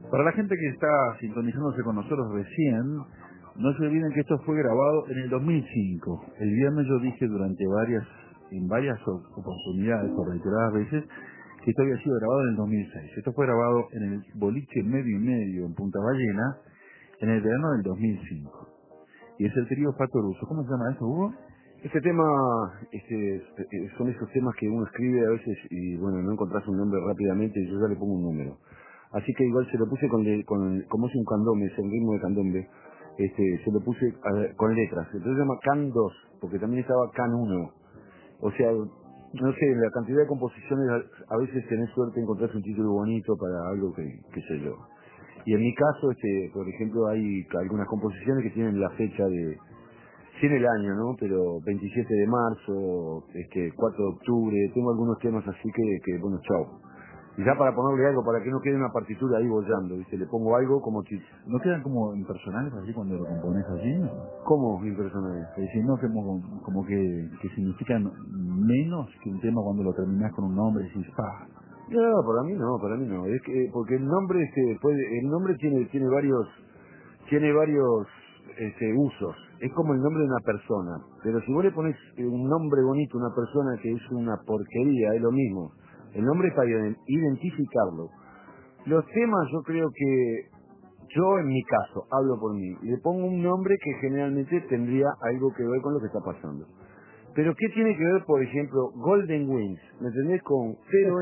Para la gente que está sintonizándose con nosotros recién, no se olviden que esto fue grabado en el 2005. El viernes yo dije en varias oportunidades o reiteradas veces que esto había sido grabado en el 2006. Esto fue grabado en el boliche Medio y Medio en Punta Ballena en el verano del 2005. Y es el trío Pato Russo. ¿Cómo se llama eso, Hugo? Este tema, son esos temas que uno escribe a veces y bueno, no encontrás un nombre rápidamente y yo ya le pongo un número. Así que igual se lo puse como es un candombe, es el ritmo de candombe, se lo puse con letras. Entonces se llama Can 2, porque también estaba Can 1. O sea, no sé, la cantidad de composiciones, a veces tenés suerte de encontrar un título bonito para algo que sé yo. Y en mi caso, por ejemplo, hay algunas composiciones que tienen la fecha sin el año, ¿no? Pero 27 de marzo, 4 de octubre, tengo algunos temas así que bueno, chao. Y ya para ponerle algo, para que no quede una partitura ahí bollando, ¿viste? Le pongo algo como que... ¿No quedan como impersonales así cuando lo compones así? ¿No? ¿Cómo impersonales? Es decir, no como que significan menos que un tema cuando lo terminás con un nombre y decís, ¡pah! No, para mí no. Es que, porque el nombre, el nombre tiene varios usos. Es como el nombre de una persona. Pero si vos le pones un nombre bonito a una persona que es una porquería, es lo mismo. El nombre es para identificarlo. Los temas yo creo que, yo en mi caso, hablo por mí, le pongo un nombre que generalmente tendría algo que ver con lo que está pasando. Pero ¿qué tiene que ver, por ejemplo, Golden Wings? ¿Me entendés? Con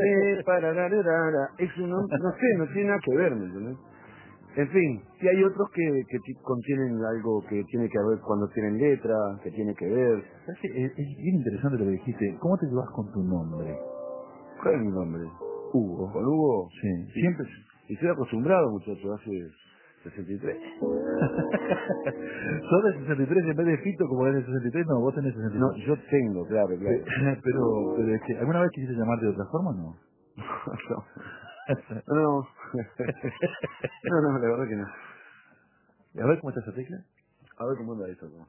es un nombre, no sé, no tiene nada que ver, ¿me entendés? En fin, y hay otros que contienen algo que tiene que ver cuando tienen letra, que tiene que ver. Es bien interesante lo que dijiste. ¿Cómo te llevas con tu nombre? ¿Cuál es mi nombre? Hugo. ¿Con Hugo? Sí, Sí. siempre. Y estoy acostumbrado, muchacho, hace 63. ¿Sos de 63 en vez de Fito como eres de 63? No, vos tenés 63. No, yo tengo, claro. Pero ¿alguna vez quisiste llamarte de otra forma o no? No. No, la verdad que no. A ver cómo está esa tecla. A ver cómo anda esto.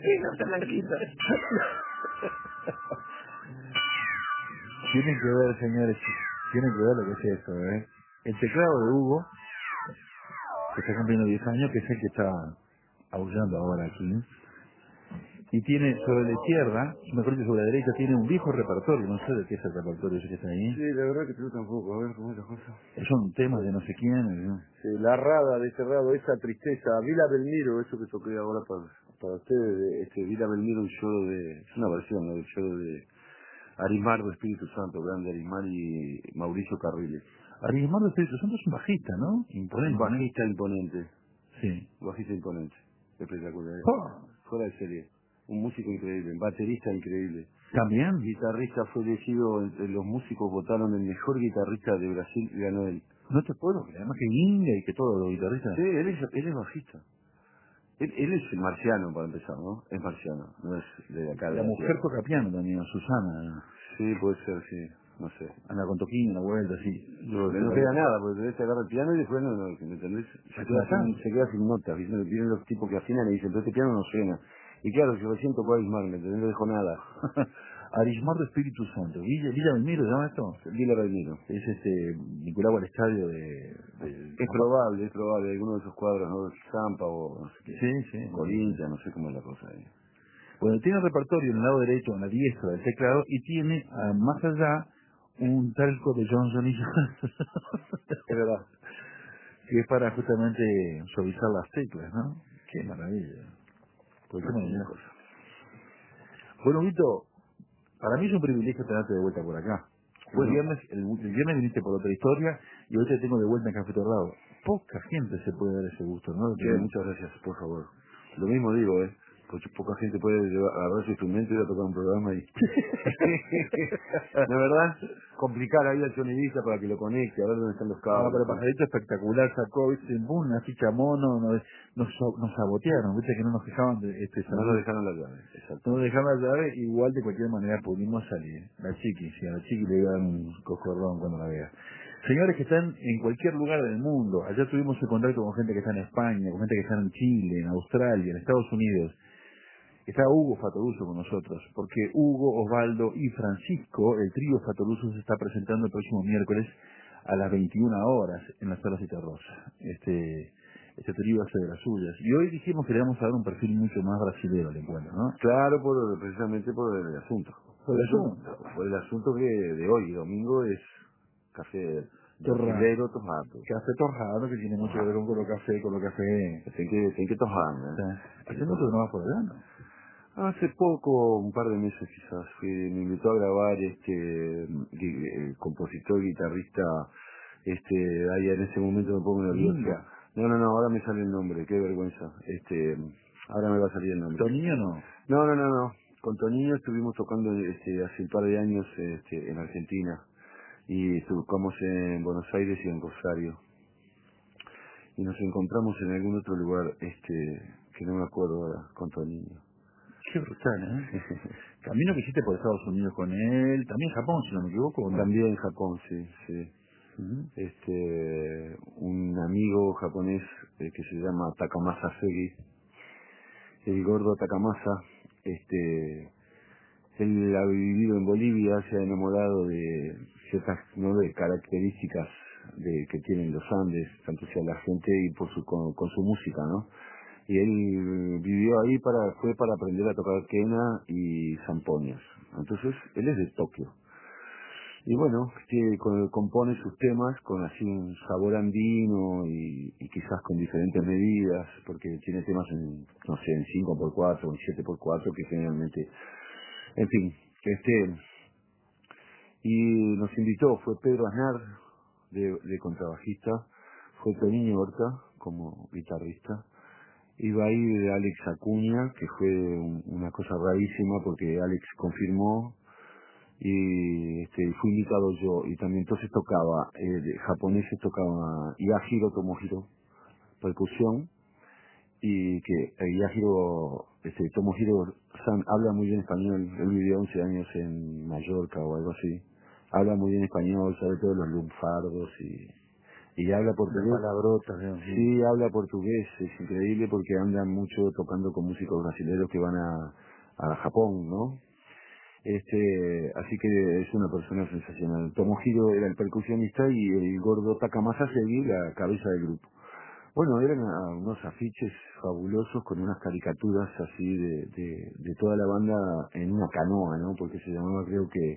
está blanquita. Tienen que ver, señores, tienen que ver lo que es eso, ¿eh? El teclado de Hugo, que está cumpliendo 10 años, que es el que está aullando ahora aquí, y tiene sobre la izquierda, mejor dicho sobre la derecha, tiene un viejo repertorio, no sé de qué es el repertorio ese que está ahí. Sí, la verdad que tú tampoco, a ver cómo es la cosa. Son temas de no sé quién, ¿no? Sí, la rada de ese rado, esa tristeza, Vila Belmiro, eso que toqué ahora para ustedes, Vila Belmiro, un show es una versión, ¿no? Del show de Arismar de Espíritu Santo, grande Arismar y Mauricio Carriles. Arismar de Espíritu Santo es un bajista, ¿no? Un Imponente, ¿no? bajista imponente, Sí. bajista imponente, espectacular, Oh, fuera de serie. Un músico increíble, un baterista increíble. también. Guitarrista fue elegido, entre los músicos votaron el mejor guitarrista de Brasil y ganó él. No te puedo creer, además que Inga y que todos los guitarristas. Sí, él es bajista. Él es marciano para empezar, ¿no? Es marciano, no es de acá de La la mujer tierra. toca piano también, Susana. Sí, puede ser, sí, no sé. Anda con toquín, una vuelta, así. No queda nada, porque tenés que agarrar el piano y después no, ¿me entendés? Se queda sin notas, ¿viste? Vienen los tipos que afinan y dicen, pero este piano no suena. Y claro, si recién tocó Arismar, ¿me entendés? No dejo nada. Arismar de Espíritu Santo. Villa Belmiro, ¿se llama esto? Dile Ramiro. Es vinculado al estadio de Es probable, alguno de esos cuadros, ¿no? Zampa o no sé qué. Sí, sí. Corintia, no sé cómo es la cosa ahí. Bueno, tiene repertorio en el lado derecho, en la diestra del teclado, y tiene, más allá, un talco de Johnson y Johnson. Es verdad. Que es para justamente suavizar las teclas, ¿no? Qué maravilla. Pues qué maravilla. Cosa. Bueno, Vito, para mí es un privilegio tenerte de vuelta por acá. Bueno, El viernes viniste por otra historia y hoy te tengo de vuelta en Café Torrado. Poca gente se puede dar ese gusto, ¿no? che, muchas gracias, por favor. Lo mismo digo, porque poca gente puede agarrar su instrumento y ir a tocar un programa y... ¿No es verdad? Complicar ahí al sonidista para que lo conecte, a ver dónde están los Ah, cables. pero Pajarito espectacular sacó, ¿viste? Boom, una ficha mono, nos sabotearon, ¿viste? Que no nos dejaban de No nos salir. dejaron la llave, exacto. No nos dejaban la llave, igual de cualquier manera pudimos salir. La chiqui, si a la chiqui le dan un coscorrón cuando la vea. Señores que están en cualquier lugar del mundo, allá tuvimos el contacto con gente que está en España, con gente que está en Chile, en Australia, en Estados Unidos. Está Hugo Fatoruso con nosotros, porque Hugo, Osvaldo y Francisco, el trío Fatoruso, se está presentando el próximo miércoles a las 21 horas en la Sala Citarrosa. Este trío hace de las suyas. Y hoy dijimos que le vamos a dar un perfil mucho más brasilero al encuentro, ¿no? Claro, precisamente por el asunto. Por el asunto. Por el asunto que de hoy, domingo, es café Torrado. brasileiro tomado. Café torrado, que tiene mucho que ver con lo café, Tem que tomar, O ¿no? sea, hace mucho que no vas por allá, ¿no? Hace poco, un par de meses quizás, me invitó a grabar compositor, guitarrista, ahí en ese momento me pongo nervioso. Inga. No, ahora me sale el nombre, qué vergüenza. Ahora me va a salir el nombre. Toninho no. No. Con Toninho estuvimos tocando hace un par de años en Argentina y tocamos en Buenos Aires y en Rosario. Y nos encontramos en algún otro lugar, que no me acuerdo ahora, con Toninho. Qué brutal, ¿eh? Camino que hiciste por Estados Unidos con él, también Japón, si no me equivoco, ¿o no? También en Japón, sí. Ujú. Un amigo japonés que se llama Takamasa Segi, el gordo Takamasa, él ha vivido en Bolivia, se ha enamorado de ciertas, ¿no?, de características que tienen los Andes, tanto sea la gente y con su música, ¿no? Y él vivió ahí fue para aprender a tocar quena y zampoñas. Entonces, él es de Tokio. Y bueno, que compone sus temas con así un sabor andino y quizás con diferentes medidas, porque tiene temas en, no sé, en 5x4 o en 7x4 que generalmente, en fin, y nos invitó, fue Pedro Aznar de contrabajista, fue Toninho Horta como guitarrista, iba ahí de Alex Acuña, que fue una cosa rarísima porque Alex confirmó y fui invitado yo y también entonces tocaba de japoneses, tocaba Yahiro Tomohiro percusión, y que Yahiro Tomohiro San habla muy bien español. Él vivió 11 años en Mallorca o algo así, habla muy bien español, sabe todos los lunfardos y y habla portugués. Palabrotas, digamos, Sí, habla portugués, es increíble porque andan mucho tocando con músicos brasileños que van a Japón, ¿no? Así que es una persona sensacional. Tomohiro era el percusionista y el gordo Takamasa seguía la cabeza del grupo. Bueno, eran unos afiches fabulosos con unas caricaturas así de toda la banda en una canoa, ¿no? Porque se llamaba, creo que,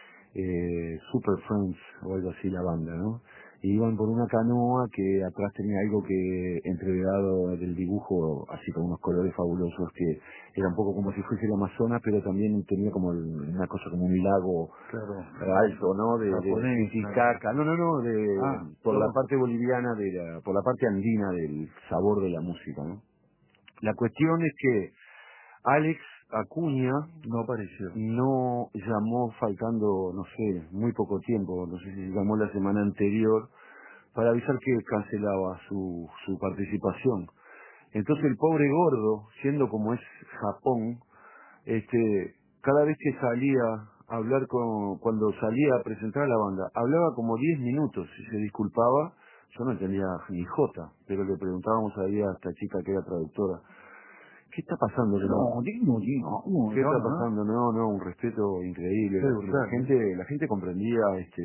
Super Friends o algo así la banda, ¿no? Y iban por una canoa que atrás tenía algo que entreverado del dibujo, así con unos colores fabulosos que era un poco como si fuese el Amazonas, pero también tenía como una cosa como un lago claro, alto, ¿no? De japonés, Titicaca, no, por la parte boliviana, por la parte andina del sabor de la música, ¿no? La cuestión es que Alex Acuña no apareció. no llamó faltando, no sé, muy poco tiempo, no sé si llamó la semana anterior, para avisar que cancelaba su participación. Entonces el pobre gordo, siendo como es Japón, cada vez que salía a hablar cuando salía a presentar a la banda, hablaba como 10 minutos y se disculpaba. Yo no entendía ni jota, pero le preguntábamos ahí a esta chica que era traductora, ¿qué está pasando? ¿Qué está pasando? No, un respeto increíble. La gente comprendía,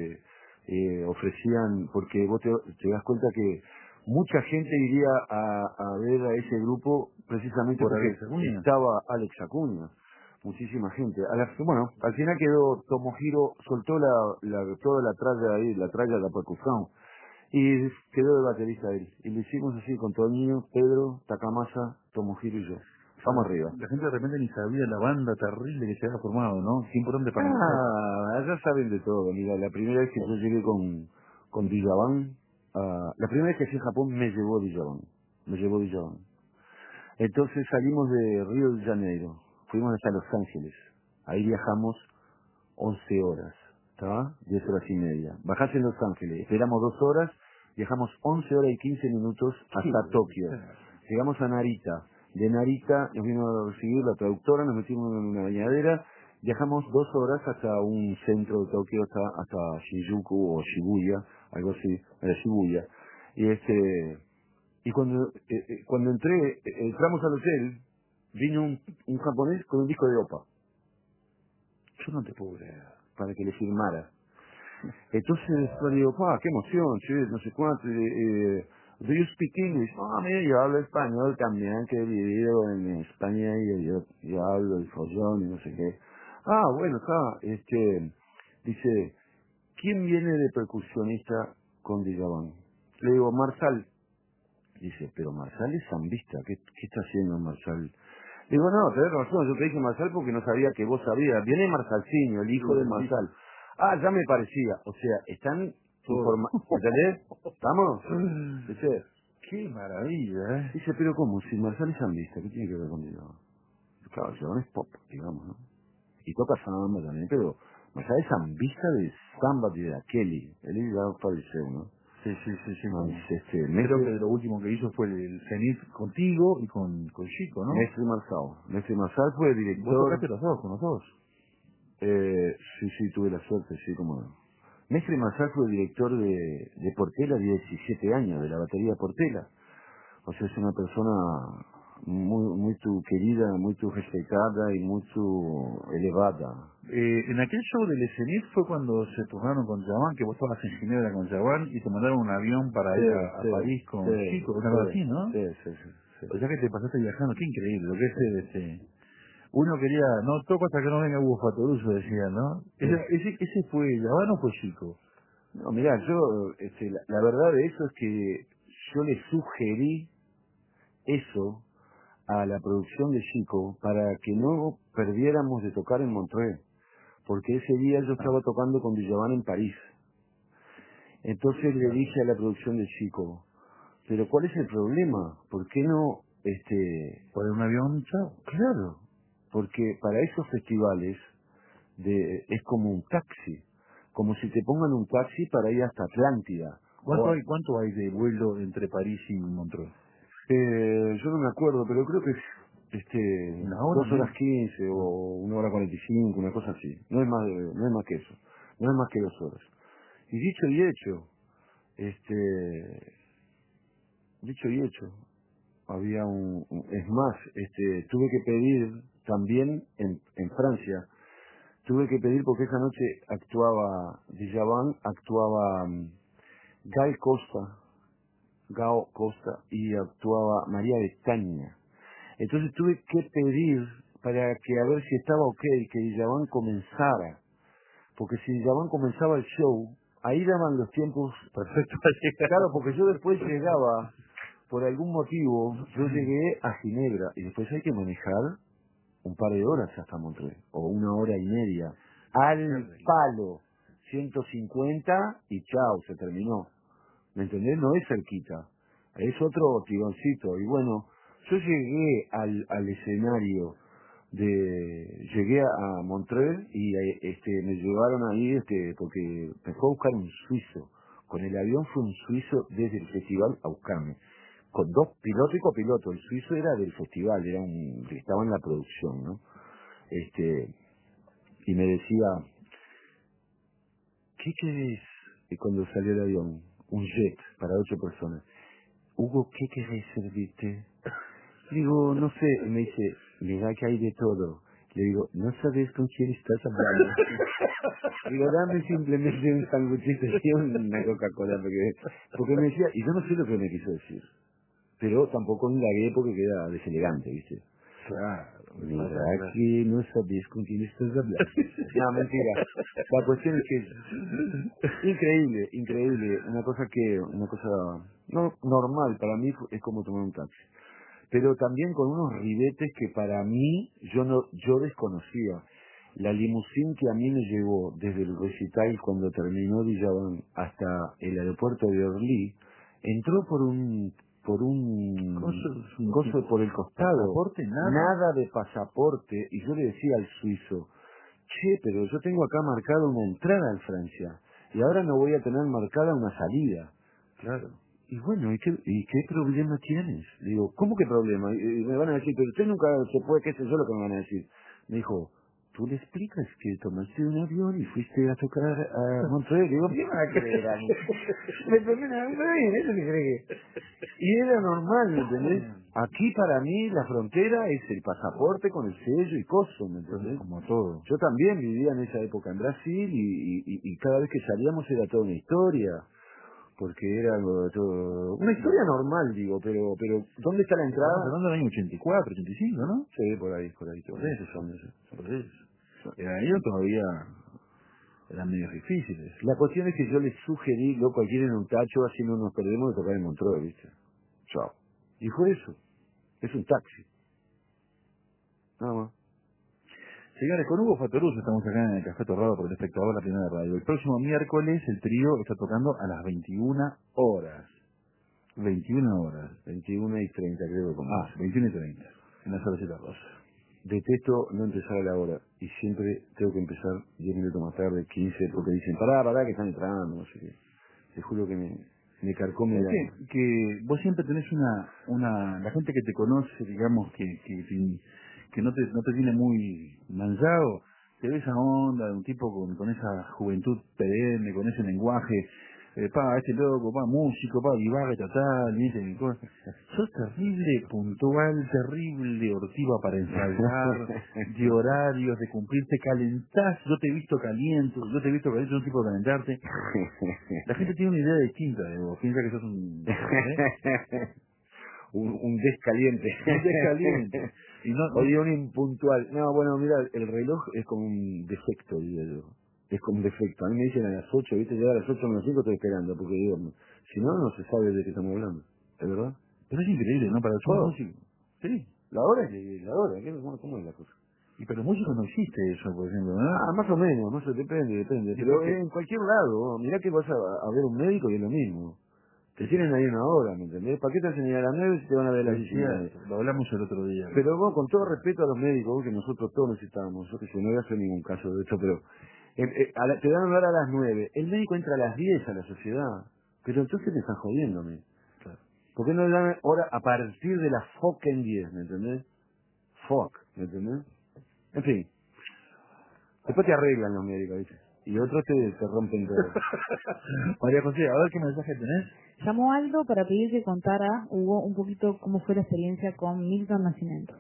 ofrecían, porque vos te das cuenta que mucha gente iría a ver a ese grupo precisamente ¿Por porque Alex Acuña? estaba Alex Acuña. Muchísima gente. Bueno, al final quedó Tomohiro, soltó toda la tralla ahí, la tralla de la percusión, y quedó de baterista él. Y lo hicimos así con Toño, Pedro, Takamasa, Tomohiro y yo. Vamos arriba. La gente de repente ni sabía la banda terrible que se había formado, ¿no? Qué importante para nosotros. Ya saben de todo. Mira, la primera vez que yo llegué con Djavan, la primera vez que fui a Japón me llevó Djavan. Me llevó Djavan. Entonces salimos de Río de Janeiro, fuimos hasta Los Ángeles. Ahí viajamos 11 horas, ¿está? 10 horas y media. Bajás en Los Ángeles, esperamos 2 horas, viajamos 11 horas y 15 minutos hasta Tokio. Llegamos a Narita. De Narita nos vino a recibir la traductora, nos metimos en una bañadera, viajamos 2 horas hasta un centro de Tokio, hasta Shinjuku o Shibuya, algo así, era Shibuya. Y cuando entramos al hotel, vino un japonés con un disco de OPA, Yo no te puedo creer. para que le firmara. Entonces yo le digo, qué emoción, che, no sé cuánto. ¿Do you speak English? Mira, yo hablo español también, que he vivido en España y yo hablo el follón y no sé qué. Bueno, dice, ¿quién viene de percusionista con Djavan? Le digo, Marsal. Dice, pero Marsal es zambista, ¿qué está haciendo Marsal? Digo, no, tenés razón, yo te dije Marsal porque no sabía que vos sabías. Viene Marsalcinho, el hijo de Marsal. Ya me parecía. O sea, están informados. ¿Entendés? ¿Estamos? Dice, Qué maravilla, ¿eh? dice, pero ¿cómo? Si Marsal es zambista, ¿qué tiene que ver con Djavan? Claro, Djavan es pop, digamos, ¿no? Y toca samba también, pero Marsal es zambista de samba de Kelly. Él ya falleció, ¿no? Sí. Mestre, Creo que lo último que hizo fue el Zenith contigo y con Chico, ¿no? Mestre Marsal fue Vos director. tocaste los dos, con los dos. Sí, tuve la suerte, sí, como no. Mestre Marsal fue director de Portela 17 años, de la batería Portela. O sea, es una persona muy tu querida, muy tu respetada y muy tu elevada. En aquel show del Zenith fue cuando se turnaron con Javan, que vos estabas en Ginebra con Javan y te mandaron un avión para ir a París con Chico, una cosa así, ¿no? Sí. O sea que te pasaste viajando, qué increíble, lo que es uno quería, no toco hasta que no venga Hugo Fatoruso, decía, ¿no? Ese fue Javan o fue Chico. No, mirá, yo, la verdad de eso es que yo le sugerí eso a la producción de Chico para que no perdiéramos de tocar en Montreux, porque ese día yo estaba tocando con Djavan en París. Entonces le dije a la producción de Chico, pero ¿cuál es el problema? ¿Por qué no, Poner un avión, chao. claro, porque para esos festivales es como un taxi, como si te pongan un taxi para ir hasta Atlántida. ¿Cuánto hay de vuelo entre París y Montreux? Yo no me acuerdo, pero creo que es ¿Una hora? 2 horas 15 o 1 hora 45, una cosa así. No es más que eso. No es más que 2 horas. Y dicho y hecho, Dicho y hecho, había es más, tuve que pedir también en Francia, tuve que pedir porque esa noche actuaba Djavan, actuaba Gal Costa y actuaba María Betaña. Entonces tuve que pedir para que a ver si estaba ok que Djavan comenzara, porque si Djavan comenzaba el show, ahí daban los tiempos perfectos para llegar. Claro, porque yo después llegaba, por algún motivo, yo llegué a Ginebra y después hay que manejar un par de horas hasta Montreux, o 1 hora y media, al palo, 150 y chao, se terminó. ¿Me entendés? No es cerquita, es otro tironcito. Y bueno, yo llegué al escenario llegué a Montreux y me llevaron ahí porque me fue a buscar un suizo. Con el avión fue un suizo desde el festival a buscarme. Con 2 pilotos y copiloto. El suizo era del festival, estaba en la producción, ¿no? Y me decía, ¿qué querés? Y cuando salió el avión, un jet para 8 personas. Hugo, ¿qué querés servirte? Digo, no sé. Y me dice, mira que hay de todo. Le digo, no sabes con quién estás hablando. Digo, dame simplemente un sanguchito y una Coca-Cola. Porque me decía, y yo no sé lo que me quiso decir. Pero tampoco indagué porque queda deselegante, ¿viste? Claro. Mira que no sabes con quién estás hablando. No, mentira. La cuestión es que es increíble. Una cosa no normal para mí es como tomar un taxi. Pero también con unos ribetes que para mí yo desconocía. La limusín que a mí me llevó desde el recital cuando terminó Djavan hasta el aeropuerto de Orly, entró por un coso por el costado. ¿Pasaporte? Nada de pasaporte. Y yo le decía al suizo, che, pero yo tengo acá marcada una entrada en Francia y ahora no voy a tener marcada una salida. Claro. Y bueno, ¿y qué problema tienes? Le digo, ¿cómo que problema? Y me van a decir, pero usted nunca se puede, qué sé yo lo que me van a decir. Me dijo, tú le explicas que tomaste un avión y fuiste a tocar a Montreux. Le digo, ¿qué me va a creer a mí? Me tomé un avión, eso que cree. Y era normal, ¿me entendés? Aquí para mí la frontera es el pasaporte con el sello y coso, ¿me entendés? Como todo. Yo también vivía en esa época en Brasil y cada vez que salíamos era toda una historia. Porque era todo... Una historia normal, digo, pero ¿dónde está la entrada? Estamos hablando del año 84, 85, ¿no? Sí, por ahí. Por eso. En ahí todavía eran medio difíciles. La cuestión es que yo les sugerí, loco, aquí en un tacho, así no nos perdemos de tocar en Montreux, ¿viste? Chao. Y fue eso. Es un taxi. Nada más. Señores, con Hugo Fattoruso estamos acá en el Café Torrado por el Espectador, la primera radio. El próximo miércoles el trío está tocando a las 21 horas. 21 horas. 21:30 creo que 21:30. En la Salaceta Rosa. Detesto no empezar a la hora. Y siempre tengo que empezar 10 minutos más tarde, 15, porque dicen, pará, que están entrando, no sé qué. Te juro que me carcome la... que vos siempre tenés la gente que te conoce, digamos, que no te tiene muy manchado, te ve esa onda de un tipo con esa juventud perenne, con ese lenguaje, este loco, músico, divaga total, y dice cosas. Sos terrible, puntual, terrible, hortiva para ensayar, de horarios, de cumplir, te calentás, yo te he visto caliente, un tipo de calentarte. La gente tiene una idea distinta de vos, piensa que sos un descaliente. Un descaliente. Y no, oye, un impuntual. No, bueno, mira, el reloj es como un defecto, digo yo. Es como un defecto. A mí me dicen a las 8, ¿viste? Llegar a las 8 menos 5 estoy esperando, porque digo, si no se sabe de qué estamos hablando. ¿Es verdad? Pero es increíble, ¿no? Para el músico. Sí. La hora es la hora. ¿Cómo es la cosa? Y para los músicos no existe eso, por ejemplo, ¿no? Más o menos, depende. Pero en cualquier lado, mirá que vas a ver un médico y es lo mismo. Te tienen ahí 1 hora, ¿me entendés? ¿Para qué te hacen ir a las 9 si te van a ver a las 19? Lo hablamos el otro día. Pero vos, con todo respeto a los médicos, que nosotros todos necesitamos, yo que sé, no voy a hacer ningún caso de esto, pero te dan hora a las 9. El médico entra a las 10 a la sociedad. Pero entonces te están jodiéndome. Claro. ¿Por qué no le dan hora a partir de las fucking 10, ¿me entendés? ¿Me entendés? En fin. Después te arreglan los médicos, ¿viste? y otros te rompen todo. María José, a ver qué mensaje tenés. Llamó Aldo para pedir que contara, Hugo, un poquito cómo fue la experiencia con Milton Nascimento.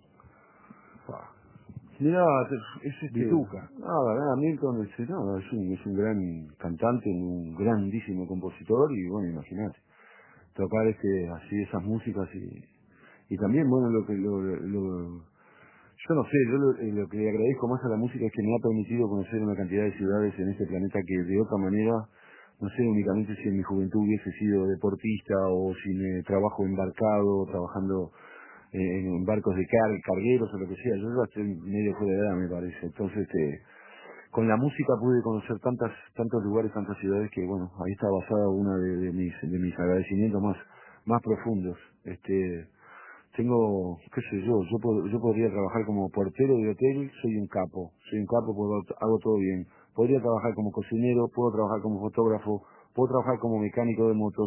Mirá, es Bituca. nada, Milton es un gran cantante, un grandísimo compositor, y bueno, imagínate, tocar así esas músicas y también, bueno, yo no sé, lo que le agradezco más a la música es que me ha permitido conocer una cantidad de ciudades en este planeta que de otra manera, no sé, únicamente si en mi juventud hubiese sido deportista o si me trabajo embarcado, trabajando en barcos de cargueros o lo que sea, yo ya estoy medio fuera de edad, me parece. Entonces, con la música pude conocer tantos lugares, tantas ciudades que, bueno, ahí está basada una de mis agradecimientos más profundos. Tengo, qué sé yo podría trabajar como portero de hotel, soy un capo, hago todo bien. Podría trabajar como cocinero, puedo trabajar como fotógrafo, puedo trabajar como mecánico de motos,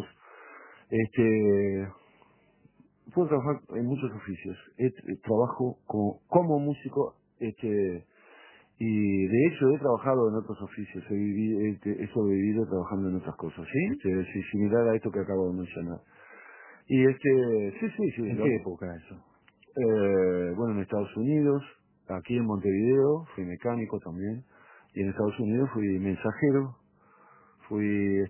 puedo trabajar en muchos oficios. Trabajo como músico, y de hecho he trabajado en otros oficios, he sobrevivido trabajando en otras cosas, ¿Sí? similar a esto que acabo de mencionar. Y sí. ¿En qué época eso? Bueno, en Estados Unidos, aquí en Montevideo, fui mecánico también, y en Estados Unidos fui mensajero, fui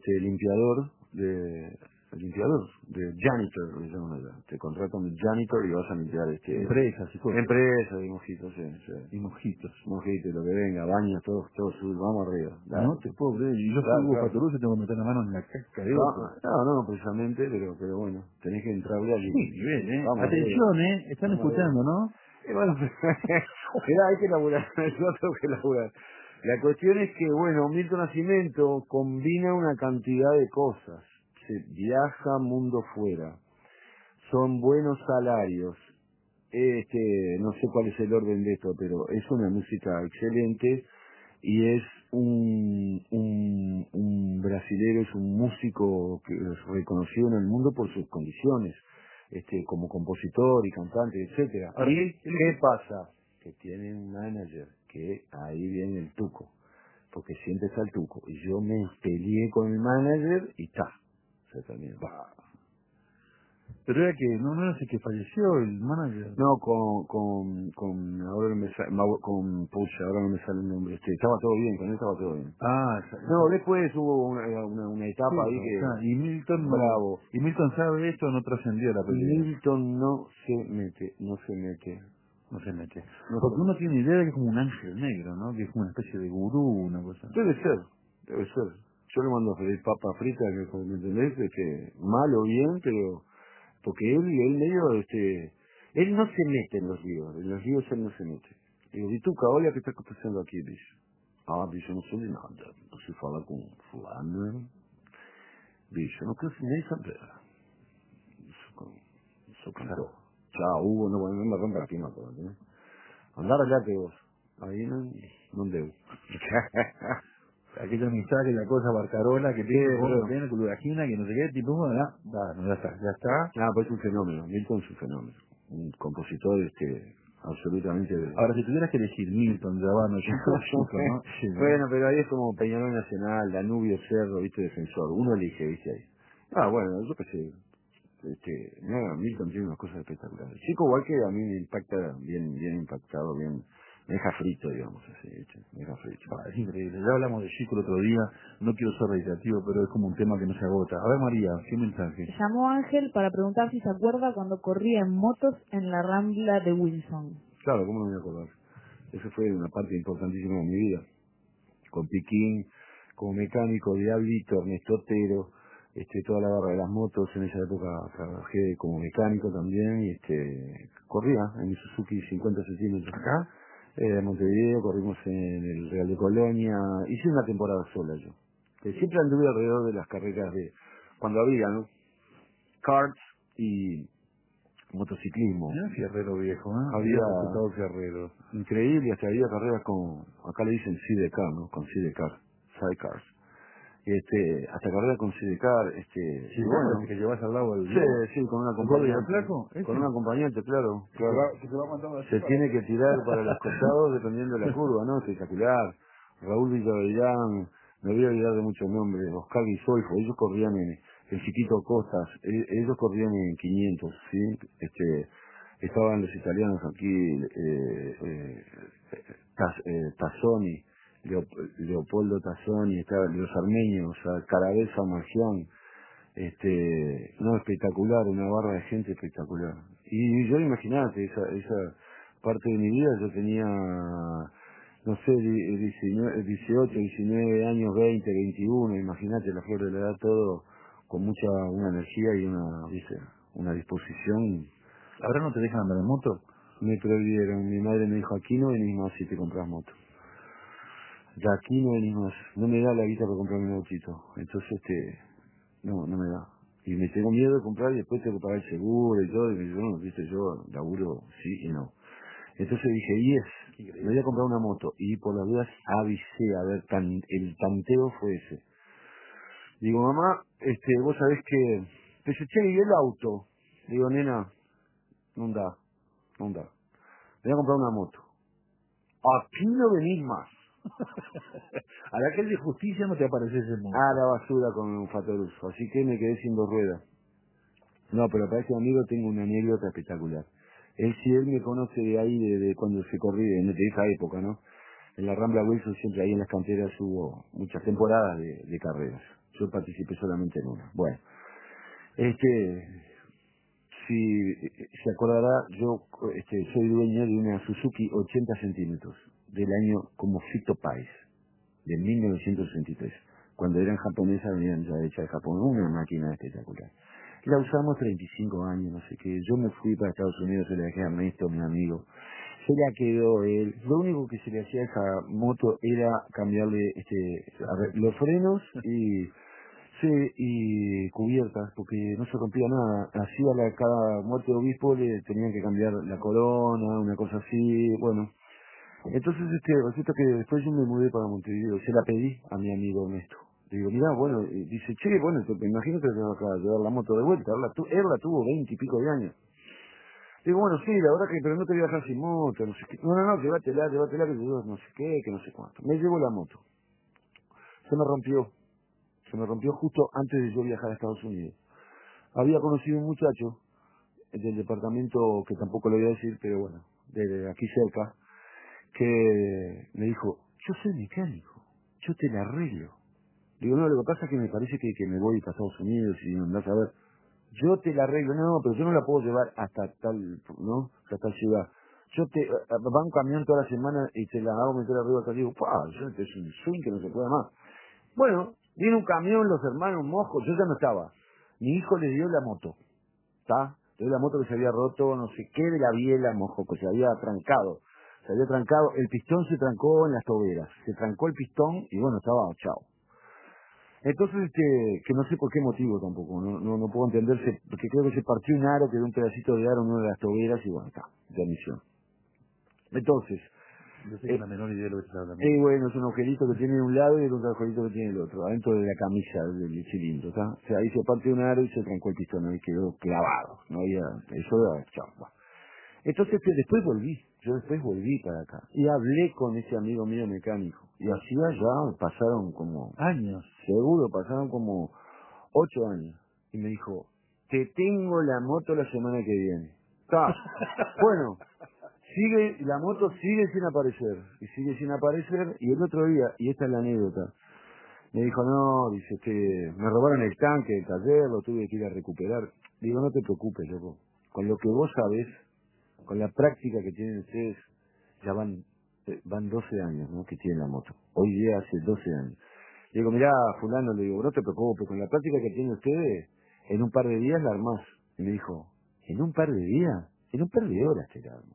janitor, le llaman allá. Te contratan de janitor y vas a limpiar Empresas y cosas. empresas y mojitos, sí. Y mojitos. Mojitos, lo que venga, baños, todos, vamos arriba. Dale. No te puedo creer. Y yo soy Claro, Hugo claro. Fatoruso y tengo que meter la mano en la caca de otro. No, precisamente, pero bueno, tenés que entrarle al Sí, nivel, ¿eh? Vamos Atención, arriba. Están Vamos arriba. escuchando, ¿no? Y bueno, mirá, hay que laburar, yo tengo que laburar. La cuestión es que, bueno, Milton Nascimento combina una cantidad de cosas. Se viaja mundo fuera. Son buenos salarios. No sé cuál es el orden de esto, pero es una música excelente y es un brasilero, es un músico que es reconocido en el mundo por sus condiciones, como compositor y cantante, etcétera. Ahora, ¿Y qué pasa? Que tiene un manager, que ahí viene el tuco, porque siempre está el tuco. Y yo me peleé con el manager y se terminó. Pero era que, no era ese que falleció el manager. No, ahora no me sale, ahora no me sale el nombre. Estaba todo bien, con él estaba todo bien. Ah, No, después hubo una etapa ahí que, y Milton bravo. Y Milton sabe esto, no trascendió la pelea. Milton no se mete. No se mete. No Porque uno tiene idea de que es como un ángel negro, ¿no? Que es como una especie de gurú, una cosa. debe ser. Yo le mando a pedir papa frita, ¿me entendés? Mal o bien, pero, porque él medio, él no se mete en los líos él no se mete. Digo, Vituca, olha o que está acontecendo aqui, bicho. Bicho, eu não sou de nada. Você fala com fulano, bicho, eu não quero nem saber. Isso claro. Chao, Hugo, no me rompa la pima, ¿no? Andar allá que vos. Ahí no debo. Aquella amistad, aquella cosa barcarola que tiene pero- con Culuragina, que no sé qué, tipo, bueno, ya está. Pues es un fenómeno. Milton es un fenómeno. Un compositor, absolutamente... Ahora, si tuvieras que elegir Milton, Giovanni, Chico, ¿no? Sí, ¿no? Bueno, pero ahí es como Peñarol Nacional, Danubio, Cerro, viste, Defensor. Uno elige, viste, ahí. Bueno, yo qué sé. Milton tiene unas cosas espectaculares. Chico igual que a mí me impacta bien impactado, me deja frito, digamos, así, ¿viste? Me deja frito. Es increíble. Ya hablamos de Chico el otro día, no quiero ser reiterativo, pero es como un tema que no se agota. A ver, María, ¿qué mensaje? Llamó Ángel para preguntar si se acuerda cuando corría en motos en la Rambla de Wilson. Claro, ¿cómo no me voy a acordar? Eso fue una parte importantísima de mi vida. Con Piquín, como mecánico, Diablito, Ernesto Otero, toda la barra de las motos. En esa época trabajé como mecánico también y corría en mi Suzuki 50 centímetros. ¿Acá? En Montevideo, corrimos en el Real de Colonia. Hice una temporada sola yo. Siempre anduve alrededor de las carreras de cuando había, ¿no? Karts y motociclismo. Mira, Fierrero viejo, ¿eh? Había Diputado Fierrero. increíble, hasta había carreras con, acá le dicen sidecar, ¿no? Con sidecars. Hasta carreras con sidecar, Sí, y bueno, que llevas al lado del sí, con un ¿El gordo y el acompañante. flaco? Con un acompañante, claro. Que se va mandando así Se para- tiene que tirar para los costados dependiendo de la curva, ¿no? Espectacular. Raúl Villarreal, me voy a olvidar de muchos nombres, Oscar Guisolfo, ellos corrían en el Chiquito Costas, ellos corrían en 500, ¿sí? Estaban los italianos aquí, Tazzoni, Leopoldo Tazzoni, estaban los armenios, Carabeza Margián, no, espectacular, una barra de gente espectacular. Y yo imagínate, esa parte de mi vida yo tenía, no sé, 18, 19 años, 20, 21, imagínate la flor de la edad, todo con una energía y una disposición. ¿Ahora no te dejan andar en moto? Me prohibieron, mi madre me dijo, aquí no venís más si te compras moto. Ya aquí no venís más, no me da la guita para comprarme un autito. Entonces, no me da. Y me tengo miedo de comprar y después tengo que pagar el seguro y todo, y yo, no, viste, yo laburo sí y no. Entonces dije, me voy a comprar una moto, y por las dudas avisé, a ver, el tanteo fue ese. Digo, mamá, vos sabés que, dice, che, ¿y el auto? Digo, nena, no da. Me voy a comprar una moto. Aquí no venís más. A la calle de Justicia no te aparece ese moto. A la basura con un Fatoruso. Así que me quedé sin 2 ruedas. No, pero para ese amigo tengo una anécdota espectacular. Él me conoce de ahí, de cuando se corría, en esa época, ¿no? En la Rambla Wilson, siempre ahí en las canteras hubo muchas temporadas de carreras. Yo participé solamente en una. Bueno, si se acordará, yo soy dueño de una Suzuki 80 centímetros, del año como Fito Páez, de 1963. Cuando eran japonesas, venían ya hecha de Japón, una máquina espectacular. La usamos 35 años, no sé qué. Yo me fui para Estados Unidos, se la dejé a Ernesto, mi amigo. Se la quedó él. Lo único que se le hacía a esa moto era cambiarle los frenos y cubiertas, porque no se rompía nada. Así cada muerte de obispo le tenían que cambiar la corona, una cosa así, bueno. Entonces, resulta que después yo me mudé para Montevideo, se la pedí a mi amigo Ernesto. Le digo, mira, bueno, dice, che, bueno, me imagino que te vas a llevar la moto de vuelta. Él la tuvo 20 y pico de años. Digo, bueno, sí, la verdad que, pero no te voy a dejar sin moto, no sé qué. No, llévatela, que yo no sé qué, que no sé cuánto. Me llevo la moto. Se me rompió justo antes de yo viajar a Estados Unidos. Había conocido un muchacho del departamento, que tampoco le voy a decir, pero bueno, de aquí cerca, que me dijo, yo soy mecánico, yo te la arreglo. Digo, no, lo que pasa es que me parece que me voy para Estados Unidos y andás a ver. Yo te la arreglo, no, pero yo no la puedo llevar hasta tal, ¿no? Hasta tal ciudad. Va un camión toda la semana y te la hago meter arriba acá. Digo, es un swing que no se puede más. Bueno, vino un camión, los hermanos mojos, yo ya no estaba. Mi hijo le dio la moto, ¿está? Le dio la moto que se había roto, no sé qué de la biela, mojo, que se había trancado. El pistón se trancó en las toberas. Se trancó el pistón y bueno, estaba chao. Entonces, que no sé por qué motivo tampoco, no puedo entenderse, porque creo que se partió un aro, quedó un pedacito de aro en una de las toberas y bueno, está, de admisión. Entonces, Yo sé que la menor idea de lo que estás hablando. bueno, es un agujerito que tiene un lado y el otro agujerito que tiene el otro, adentro de la camisa del cilindro, ¿está? O sea, ahí se partió un aro y se trancó el pistón, ahí quedó clavado, no había, eso era chamba. Entonces, yo después volví para acá y hablé con ese amigo mío mecánico y hacía ya, pasaron como Años. seguro, pasaron como 8 años. Y me dijo, te tengo la moto la semana que viene. Está. Bueno, la moto sigue sin aparecer. Y sigue sin aparecer. Y el otro día, y esta es la anécdota, me dijo, no, dice, me robaron el tanque del taller, lo tuve que ir a recuperar. Digo, no te preocupes, loco. Con lo que vos sabés, con la práctica que tienen ustedes, ya van 12 años, ¿no? Que tienen la moto. Hoy día hace 12 años. Le digo, mirá, fulano, le digo, no te preocupes, con la práctica que tienen ustedes, en un par de días la armás. Y me dijo, ¿en un par de días? En un par de horas te la armo.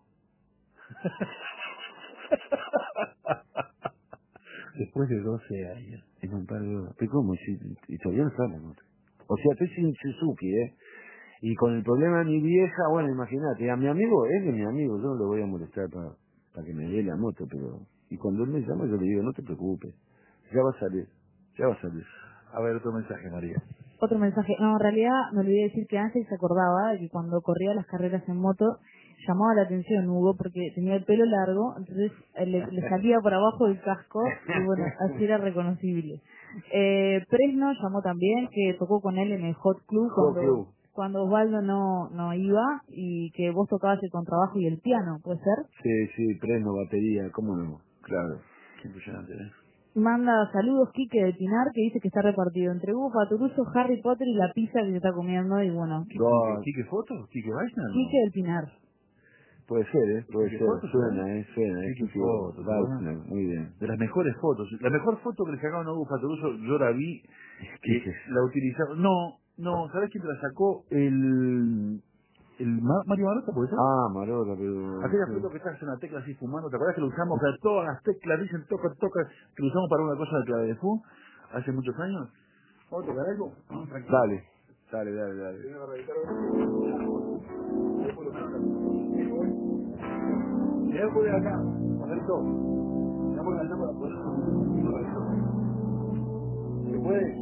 Después de 12 años. En un par de horas. ¿Pero cómo? Y todavía no está la moto. O sea, estoy sin Suzuki, ¿eh? Y con el problema de mi vieja, bueno, imagínate, a mi amigo, él es mi amigo, yo no lo voy a molestar para que me dé la moto, pero... Y cuando él me llama, yo le digo, no te preocupes, ya va a salir, ya va a salir. A ver, otro mensaje, María. Otro mensaje. No, en realidad me olvidé decir que Ángel se acordaba de que cuando corría las carreras en moto, llamaba la atención Hugo porque tenía el pelo largo, entonces le salía por abajo del casco y bueno, así era reconocible. Presno llamó también, que tocó con él en el Hot Club cuando Osvaldo no iba y que vos tocabas el contrabajo y el piano, ¿puede ser? Sí, Presno, batería, cómo no, claro. Qué impresionante, ¿eh? Manda saludos Quique del Pinar, que dice que está repartido entre Hugo Fatoruso, Harry Potter y la pizza que se está comiendo, y bueno. ¿Quique Foto? ¿Quique Weissner? Quique del Pinar. Puede ser, puede ser. Foto, Suena, Quique Quique Foto, Weissner, muy bien. de las mejores fotos. La mejor foto que le sacaron a Hugo Fatoruso, yo la vi, que la utilizaron. No, ¿sabés quién te la sacó? Mario Marota, ¿puede ser? Ah, Marota, pero... Aquella foto que estás en la tecla así fumando, ¿te acuerdas que lo usamos? Que todas las teclas dicen toca, que lo usamos para una cosa de clave de fu hace muchos años. ¿Vamos a tocar algo? Dale. Mirá por acá, Roberto. Mirá por acá para poder. ¿Se puede?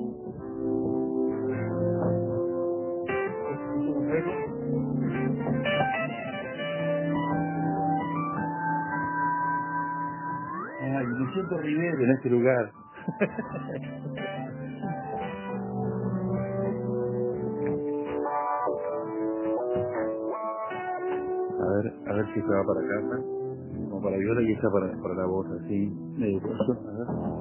Ay, me siento Rivero en este lugar. A ver si se va para casa. Como para viola y esta para la voz, así. Medio coso. A ver.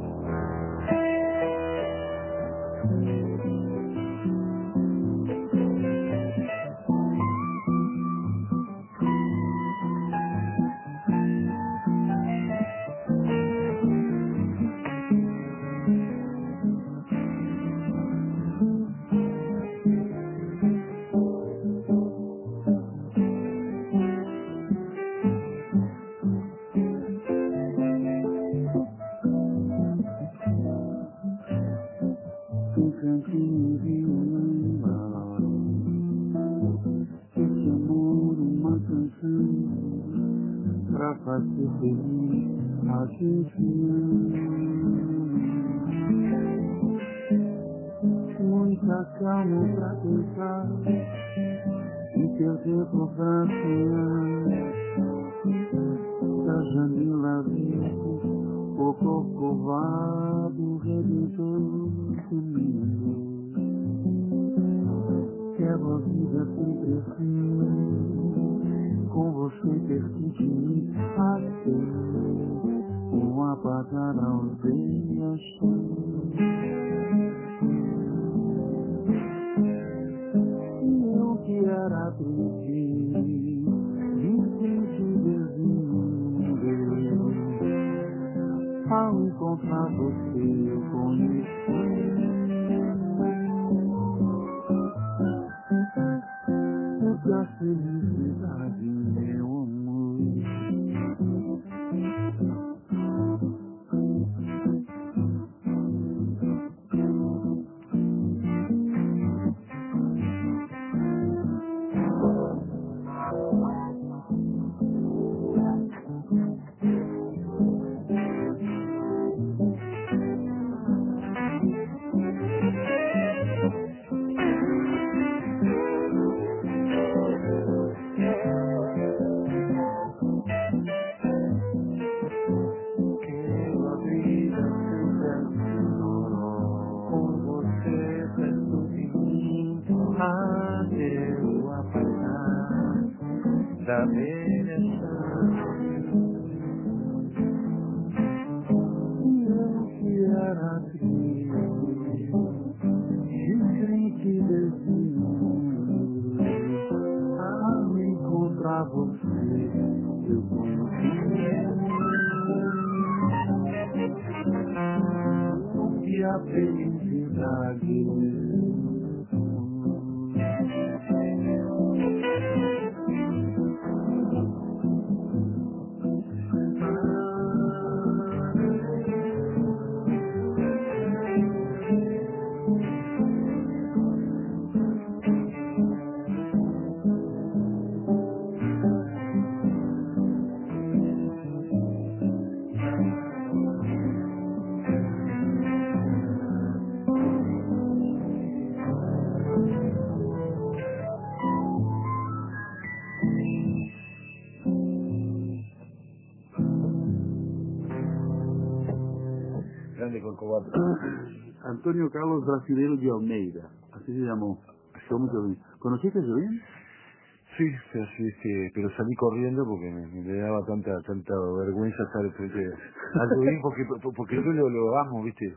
Pra fazer feliz a gente muita calma pra pensar e ter tempo pra sonhar. Da janela vivo o corcovado redentor caminho. Quero a vida sempre assim, com você perto de mim, até o apagar a aldeia e eu que era aprendi, dizem que desenvolver. Ao encontrar você eu conheci da felicidade, meu amor. Quero a vida sempre com você perto de mim, até o apagar da velha chama. Eu que era triste, dizem que desenho, ao encontrar você eu conheci e a felicidade. de Corcovado. Antonio Carlos Brasileiro de Almeida, así se llamó. ¿Conociste a Jobim? Sí, pero salí corriendo porque me daba tanta vergüenza estar frente a Jobim porque yo lo amo, ¿viste?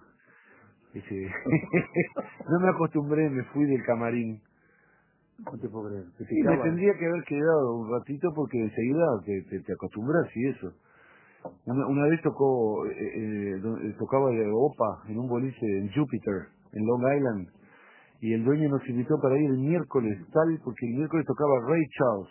No me acostumbré, me fui del camarín. No te puedo creer. Sí, me tendría que haber quedado un ratito porque enseguida te acostumbras y eso. Una vez tocaba de OPA en un boliche en Júpiter, en Long Island, y el dueño nos invitó para ir el miércoles, porque el miércoles tocaba Ray Charles.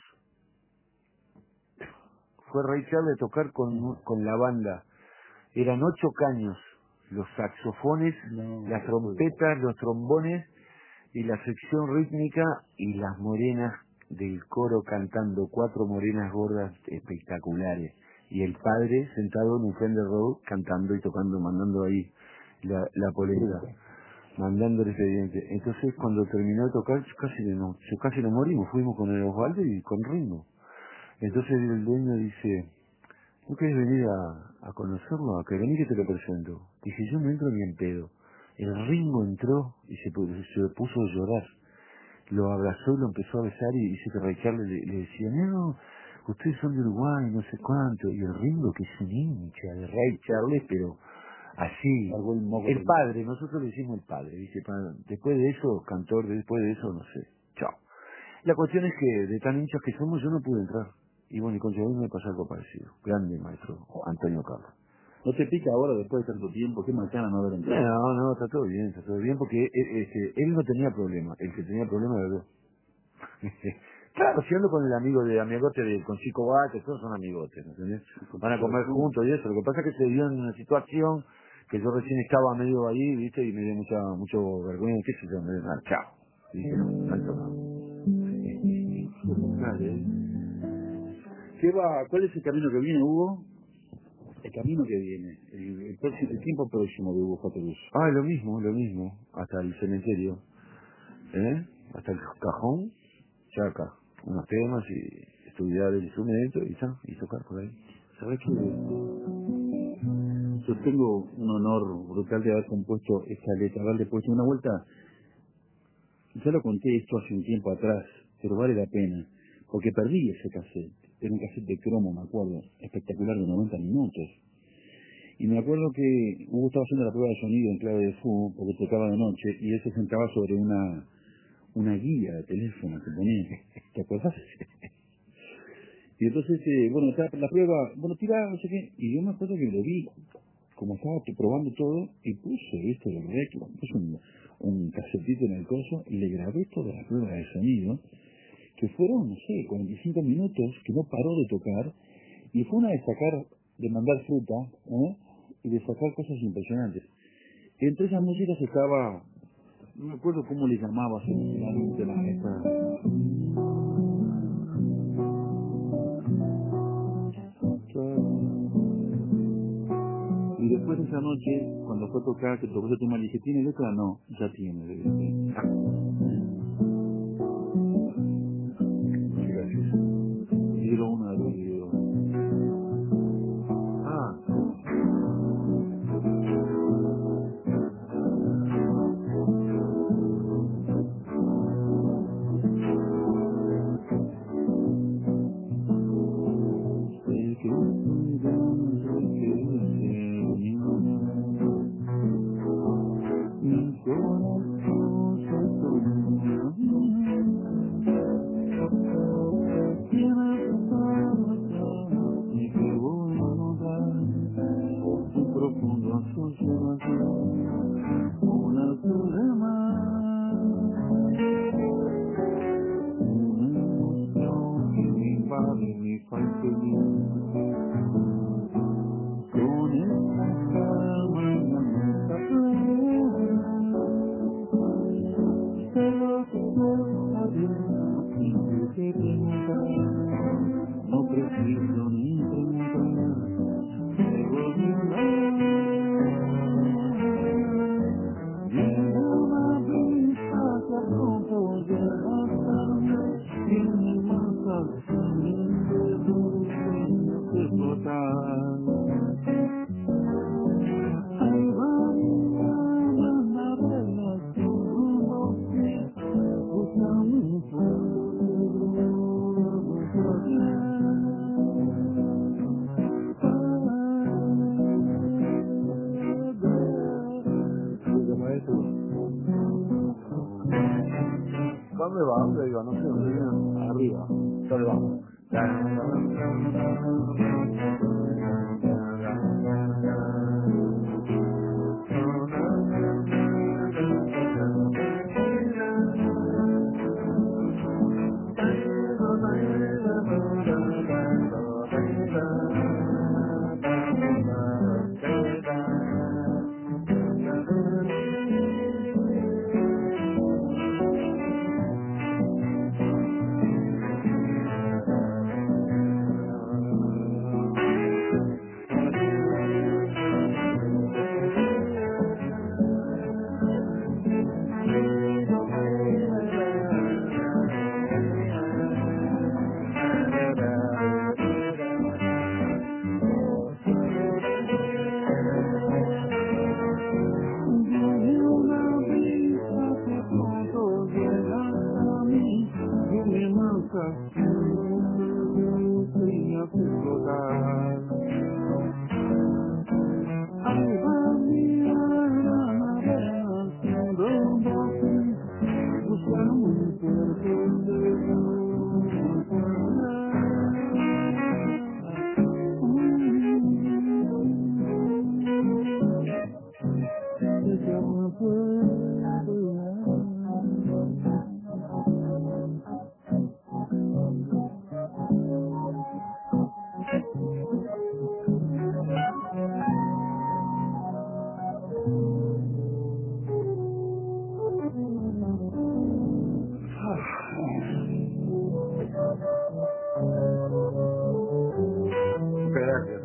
Fue Ray Charles a tocar con la banda. Eran 8 caños, los saxofones, las trompetas, los trombones y la sección rítmica y las morenas del coro cantando, 4 morenas gordas espectaculares. Y el padre sentado en un Fender Road cantando y tocando, mandando ahí la polenta, mandando el expediente. Entonces cuando terminó de tocar casi nos morimos, fuimos con el Osvaldo y con Ringo. Entonces el dueño dice, ¿no querés venir a conocerlo? A que vení que te lo presento. Dije, yo no entro ni en pedo. El Ringo entró y se puso a llorar. Lo abrazó y lo empezó a besar y dice que Ray Charles le decía, no, ustedes son de Uruguay, no sé cuánto. Y el Ringo, que es un hincha de Ray Charles, pero así, el padre, nosotros le decimos el padre, dice, después de eso, cantor, después de eso, no sé, chao. La cuestión es que de tan hinchas que somos, yo no pude entrar. Y bueno, y con Joel me pasó algo parecido. Grande maestro, Antonio Carlos. ¿No te pica ahora después de tanto tiempo? Qué macana no haber entrado. No, está todo bien, porque él no tenía problema, el que tenía problema era yo. Claro, si ando con el amigote con Chico Vázquez, todos son amigotes, ¿me entendés? Van a comer juntos y eso. Lo que pasa es que se dio en una situación que yo recién estaba medio ahí, ¿viste? Y me dio mucho vergüenza, qué sé yo, me dio, chao. Y dije, no hay problema. ¿Cuál es el camino que viene, Hugo? El camino que viene, el tiempo próximo de Hugo Fateruz. Lo mismo, hasta el cementerio, hasta el cajón, chaca, unos temas y estudiar el instrumento y tocar por ahí. ¿Sabes qué? Yo tengo un honor brutal de haber compuesto esta letra, haberle puesto una vuelta. Ya lo conté esto hace un tiempo atrás, pero vale la pena, porque perdí ese cassette. Era un cassette de cromo, me acuerdo, espectacular de 90 minutos. Y me acuerdo que Hugo estaba haciendo la prueba de sonido en clave de fu, porque tocaba de noche, y él se sentaba sobre una guía de teléfono que ponía. ¿Te acuerdas? Y entonces, la prueba, tira, no sé qué, y yo me acuerdo que lo vi, como estaba probando todo, y puse, ¿viste? El rec, puse un casetito en el coso, y le grabé toda la prueba de sonido, que fueron, no sé, 45 minutos, que no paró de tocar, y fue una de mandar fruta, y de sacar cosas impresionantes. Entre esas músicas estaba, no me acuerdo cómo le llamabas de la esta. Y después de esa noche, cuando fue a tocar, que tocó ese tema, le dije, ¿tiene letra? No, ya tiene. Le dije. Gracias. Quiero una de video. No preciso ni preguntar, debo viene una brisa que pronto llega tarde, tiene masas sin dedo de flotar. Hay varios ¿Dónde iba? No sé dónde iba. Arriba. ¿Dónde vamos? Gracias.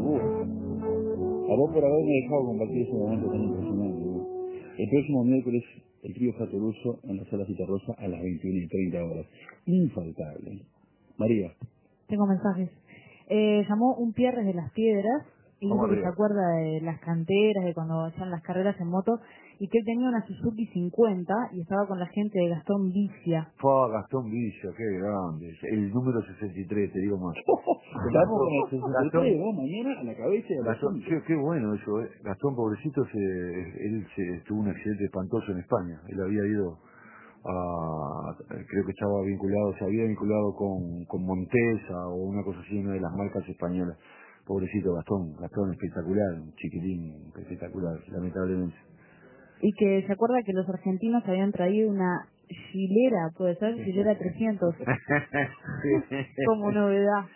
A vos por haberme dejado compartir ese momento tan impresionante. ¿No? El próximo miércoles, el trío Fatoruso en la Sala Citarrosa a las 21:30 horas. Infaltable. María. Tengo mensajes. Llamó un Pierres de las Piedras y dijo que se acuerda de las canteras, de cuando hacían las carreras en moto, y que él tenía una Suzuki 50 y estaba con la gente de Gastón Vicia. Gastón Vicia, qué grande. El número 63, te digo más. Estamos con el 63, ¿no? Mañana a la cabeza de Gastón, qué bueno eso, ¿eh? Gastón, pobrecito, él tuvo un accidente espantoso en España. Él había ido creo que estaba vinculado, se había vinculado con Montesa o una cosa así, una de las marcas españolas. Pobrecito Gastón espectacular, un chiquitín espectacular, lamentablemente. Y que se acuerda que los argentinos habían traído una Gilera, puede ser, Gilera 300, como novedad.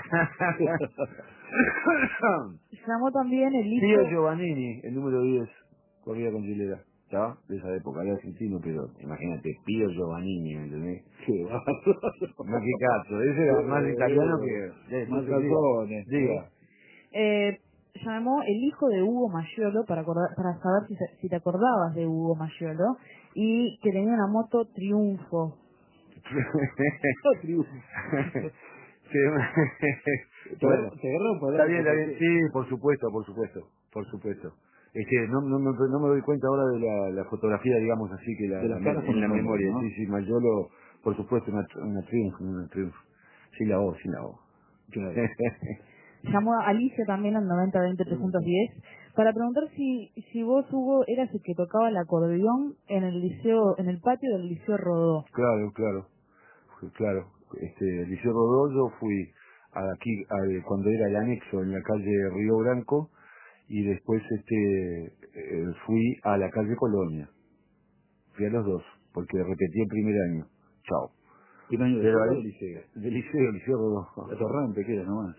Llamó también el hijo... Tío Giovannini, el número 10, corría con Gilera. ¿Está? De esa época, era argentino, pero imagínate, Pío Giovannini, ¿me entendés? Sí, Más que caso, ese era más italiano que... Más calzones. Diga. Llamó el hijo de Hugo Mayolo para saber si te acordabas de Hugo Mayolo, y que tenía una moto Triunfo. Triunfo. Bueno, ¿Te agarró? está bien, sí, por supuesto. No me doy cuenta ahora de la fotografía, digamos así, que en la memoria, ¿no? Sí, Mayolo, por supuesto, una triunfo. Sí la hago. Claro. Llamó a Alicia también al 90-20-310 para preguntar si vos, Hugo, eras el que tocaba el acordeón en el patio del Liceo Rodó. Claro. El Liceo Rodó, yo fui cuando era el anexo en la calle Río Branco, y después fui a la calle Colonia. Fui a los dos, porque repetí el primer año. Chao. ¿Qué año de liceo? De liceo Rodó. Atorrante, ¿qué era nomás?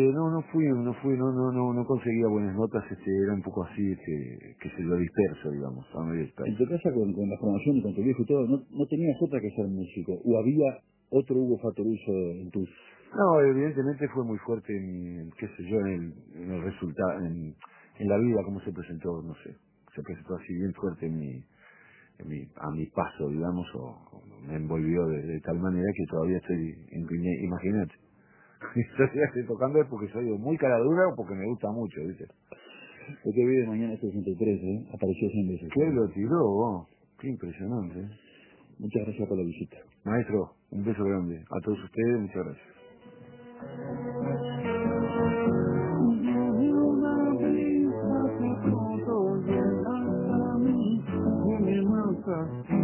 No conseguía buenas notas, era un poco así, que se lo disperso, digamos, a medio disperso. En tu casa con la formación y con tu viejo y todo, ¿no tenías otra que ser músico? ¿O había otro Hugo Fatoruso en tus...? No, evidentemente fue muy fuerte en el resultado, en la vida, como se presentó, no sé. Se presentó así bien fuerte a mi paso, digamos, o me envolvió de tal manera que todavía imagínate. Estoy tocando es porque soy muy cara dura o porque me gusta mucho, ¿viste? Lo que vi de mañana es 63, apareció 100 veces. ¿Qué lo tiró, vos? Qué impresionante, ¿eh? Muchas gracias por la visita. Maestro, un beso grande. A todos ustedes, muchas gracias.